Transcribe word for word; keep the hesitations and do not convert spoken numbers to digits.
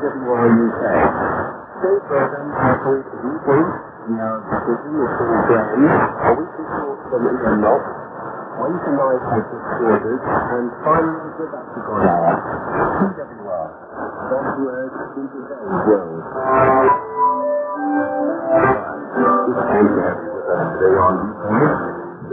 W R U K. Stay present carefully to these weeks. We are busy with full brains, a weekly short from Ian Lock, Wednesday night with disorders, and finally we're back to God Hour. T W R, God's Word in today's world. It's time to have you with us today on these